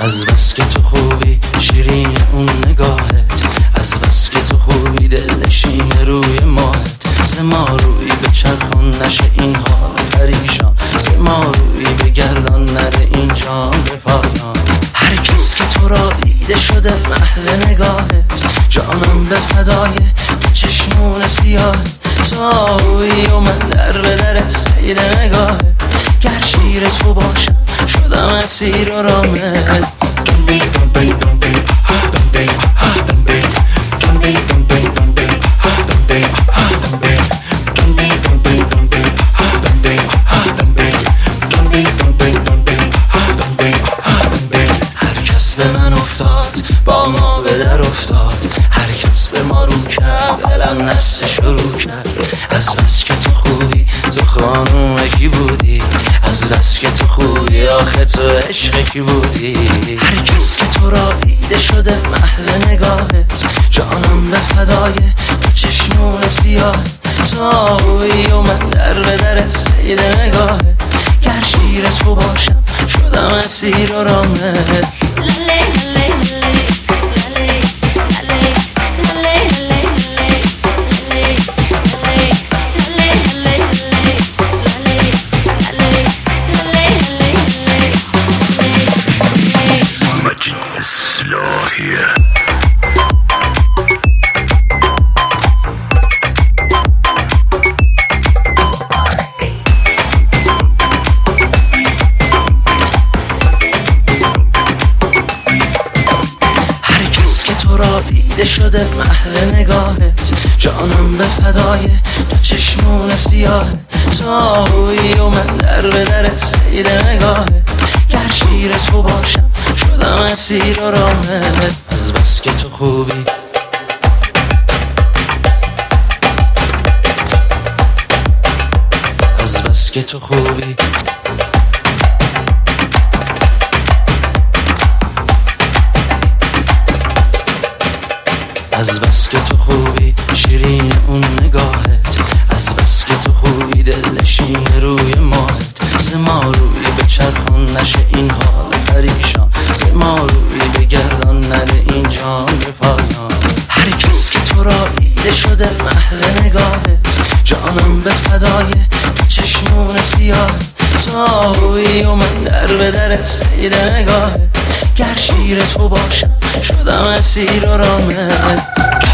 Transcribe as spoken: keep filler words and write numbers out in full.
از بس که تو خوبی شیرین اون نگاهت، از بس که تو خوبی دلنشین روی ماهت. ز ما روی به چرخان نشه این حال پریشان، ز ما روی بگردان نره این جان به پایان. هر کس که تو را دیده شده محو نگاهت، جانم به فدای چشمون سیاهت. تویی و من در به در سیر نگاهت، گر شیر تو باشم شدم اسیر و رامت. هر کس به من افتاد با ما به در افتاد، هر کس به ما رو کرد دلم نسته شروع کرد. از بس که تو خوبی تو خانوم کی بودی، از بس که تو خوبی آخه تو عشق کی بودی. هر کس که تو را دیده شده محو نگاهت، جانم به فدای چشمون سیاهت. تویی و من در به در سیر نگاهت، گر شیر تو باشم شدم اسیر و رامت. دیده شده محو نگاهت، جانم به فدای تو چشمون سیاهت. تویی و من در به در سیر نگاهت، گر شیر تو باشم شدم اسیر و رامت. از بس که تو خوبی از بس که تو خوبی از بس که تو خوبی شیرین اون نگاهت، از بس که تو خوبی دلنشین روی ماهت. ز ما روی به چرخان نشه این حال پریشان، ز ما روی بگردان نره این جان به پایان. هر کس که تو را دیده شده محو نگاهت، جانم به فدای چشمون سیاهت. تویی و من در به در سیر نگاهت، گر شیر تو باشم شدم اسیر و رامت.